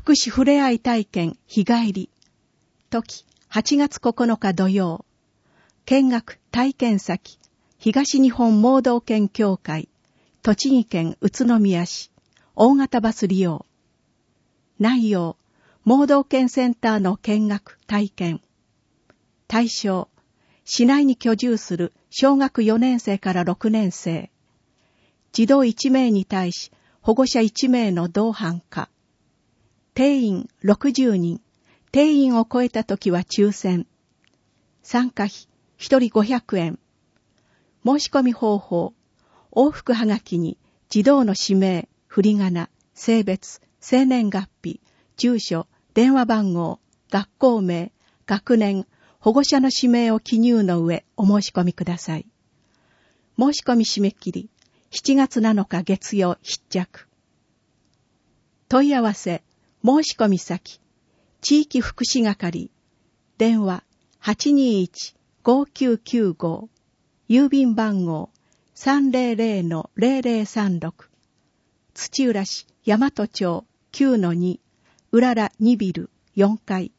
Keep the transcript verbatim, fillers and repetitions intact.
福祉ふれあい体験日帰り。時はちがつここのか土曜。見学体験先、東日本盲導犬協会、栃木県宇都宮市、大型バス利用。内容、盲導犬センターの見学体験。対象、市内に居住する小学よねん生からろくねん生。児童いち名に対し保護者いち名の同伴可。定員ろくじゅうにん、定員を超えたときは抽選。参加費ひとりごひゃくえん。申し込み方法、往復はがきに児童の氏名、振り仮名、性別、生年月日、住所、電話番号、学校名、学年、保護者の氏名を記入の上お申し込みください。申し込み締め切りしちがつなのか月曜必着。問い合わせ、申し込み先、地域福祉係、電話 はちにいち ごきゅうきゅうご、郵便番号 さんぜろぜろ ぜろぜろさんろく、土浦市大和町 きゅうのに、うららにビルよんかい、